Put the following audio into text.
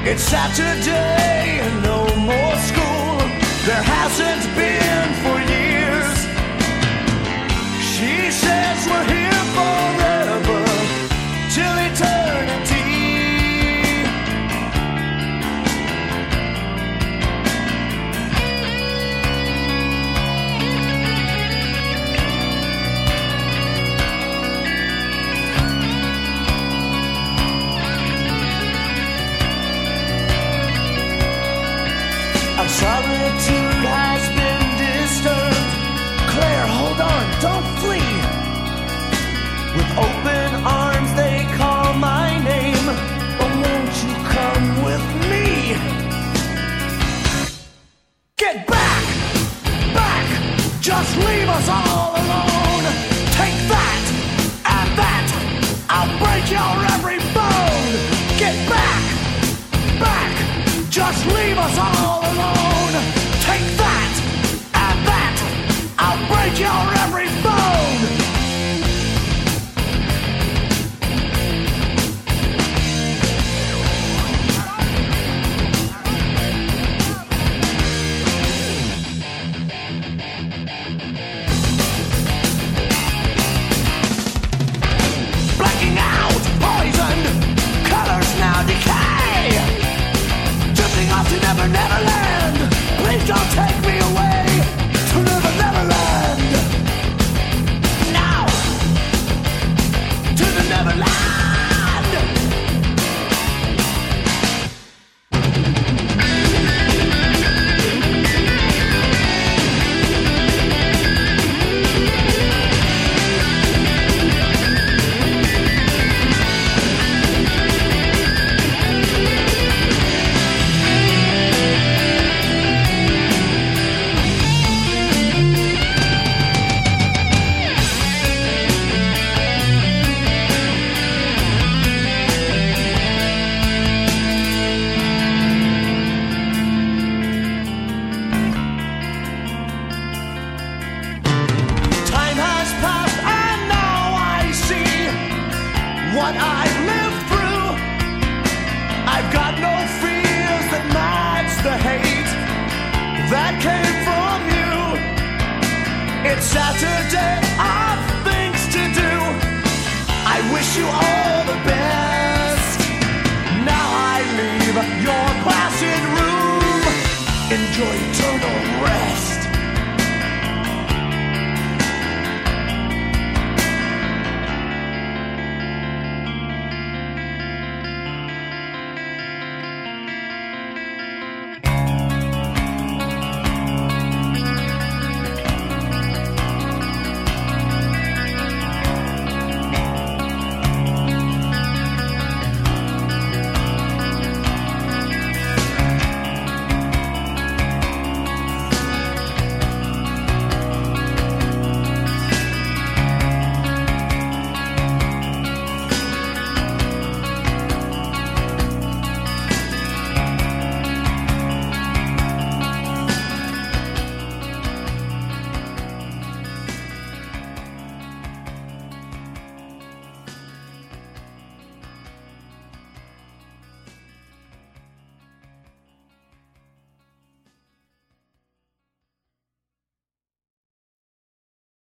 It's Saturday and no more school. There hasn't been for years. She says we're here forever, till eternity. Our solitude has been disturbed. Claire, hold on, don't flee. With open arms they call my name. Oh, won't you come with me? Get back, back, just leave us all alone. Take that, and that, I'll break your every bone. Get back, back, just leave us all alone. Take that, and that, I'll break your every bone. Blacking out, poisoned, colors now decay. Drifting off to Never Never Land. Please don't take me away to Never Never Land. Now to the Neverland. Time has passed and now I see what I've lived through. I've got no fears that match the hate that came from you. It's Saturday, I've things to do. I wish you all the best. Now I leave your placid room. Enjoy